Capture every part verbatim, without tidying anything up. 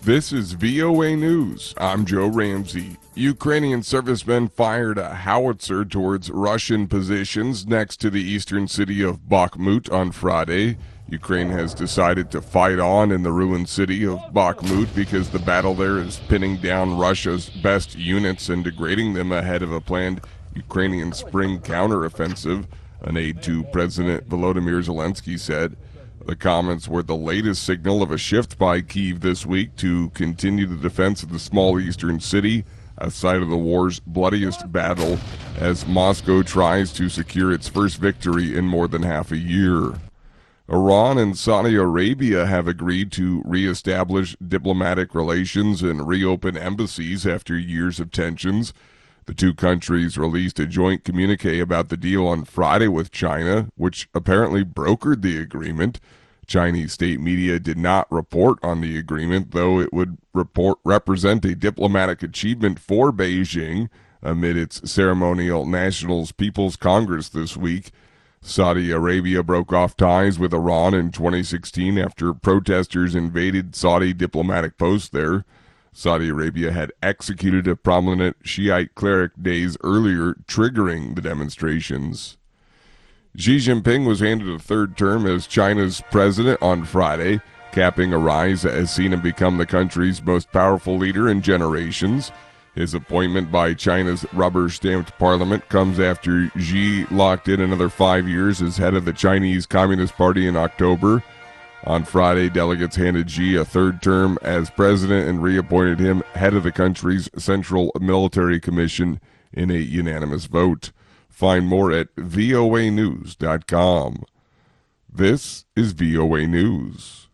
This is V O A News. I'm Joe Ramsey. Ukrainian servicemen fired a howitzer towards Russian positions next to the eastern city of Bakhmut on Friday. Ukraine has decided to fight on in the ruined city of Bakhmut because the battle there is pinning down Russia's best units and degrading them ahead of a planned Ukrainian spring counteroffensive, an aide to President Volodymyr Zelensky said. The comments were the latest signal of a shift by Kyiv this week to continue the defense of the small eastern city, a site of the war's bloodiest battle, as Moscow tries to secure its first victory in more than half a year. Iran and Saudi Arabia have agreed to reestablish diplomatic relations and reopen embassies after years of tensions. The two countries released a joint communique about the deal on Friday with China, which apparently brokered the agreement. Chinese state media did not report on the agreement, though it would report represent a diplomatic achievement for Beijing amid its ceremonial National People's Congress this week. Saudi Arabia broke off ties with Iran in twenty sixteen after protesters invaded Saudi diplomatic posts there. Saudi Arabia had executed a prominent Shiite cleric days earlier, triggering the demonstrations. Xi Jinping was handed a third term as China's president on Friday, capping a rise that has seen him become the country's most powerful leader in generations. His appointment by China's rubber-stamped parliament comes after Xi locked in another five years as head of the Chinese Communist Party in October. On Friday, delegates handed Xi a third term as president and reappointed him head of the country's Central Military Commission in a unanimous vote. Find more at V O A news dot com. This is V O A News.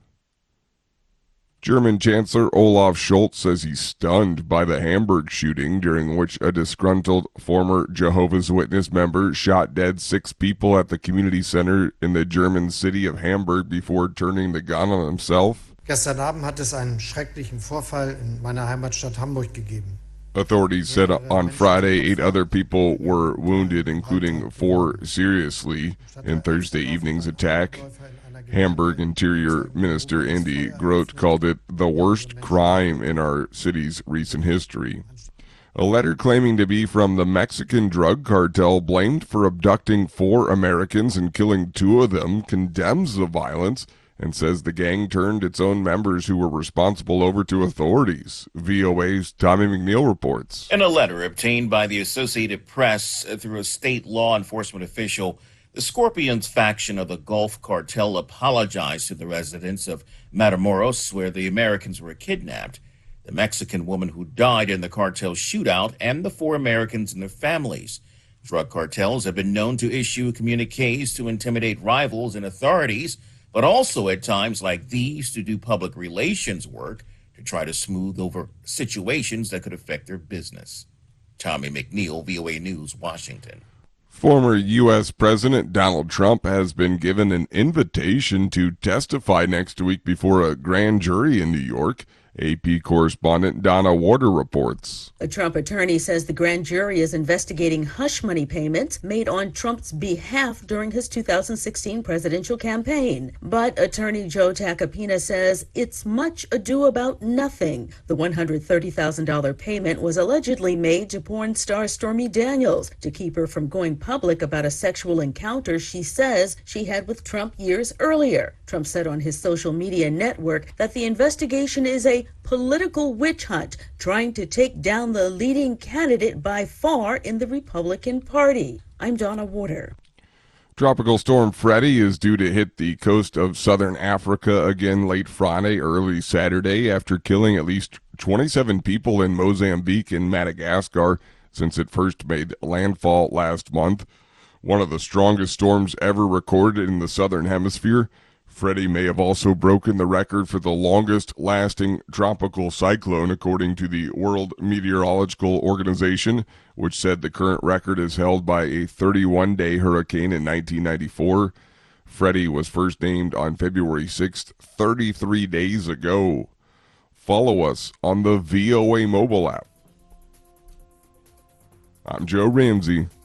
German Chancellor Olaf Scholz says he's stunned by the Hamburg shooting, during which a disgruntled former Jehovah's Witness member shot dead six people at the community center in the German city of Hamburg before turning the gun on himself. Gestern Abend hat es einen schrecklichen Vorfall in meiner Heimatstadt Hamburg gegeben. Authorities said on Friday eight other people were wounded, including four seriously, in Thursday evening's attack. Hamburg Interior Minister Andy Groth called it the worst crime in our city's recent history. A letter claiming to be from the Mexican drug cartel blamed for abducting four Americans and killing two of them condemns the violence and says the gang turned its own members who were responsible over to authorities. V O A's Tommy McNeil reports. In a letter obtained by the Associated Press through a state law enforcement official, the Scorpions faction of the Gulf Cartel apologized to the residents of Matamoros, where the Americans were kidnapped, the Mexican woman who died in the cartel shootout, and the four Americans and their families. Drug cartels have been known to issue communiques to intimidate rivals and authorities, but also at times like these to do public relations work to try to smooth over situations that could affect their business. Tommy McNeil, V O A News, Washington. Former U S President Donald Trump has been given an invitation to testify next week before a grand jury in New York. A P correspondent Donna Warder reports. A Trump attorney says the grand jury is investigating hush money payments made on Trump's behalf during his two thousand sixteen presidential campaign. But attorney Joe Tacopina says it's much ado about nothing. The one hundred thirty thousand dollars payment was allegedly made to porn star Stormy Daniels to keep her from going public about a sexual encounter she says she had with Trump years earlier. Trump said on his social media network that the investigation is a political witch hunt trying to take down the leading candidate by far in the Republican Party. I'm Donna Warder. Tropical storm Freddie is due to hit the coast of southern Africa again late Friday, early Saturday, after killing at least twenty-seven people in Mozambique and Madagascar since it first made landfall last month. One of the strongest storms ever recorded in the southern hemisphere. Freddie may have also broken the record for the longest-lasting tropical cyclone, according to the World Meteorological Organization, which said the current record is held by a thirty-one day hurricane in nineteen ninety-four. Freddie was first named on February sixth, thirty-three days ago. Follow us on the V O A mobile app. I'm Joe Ramsey.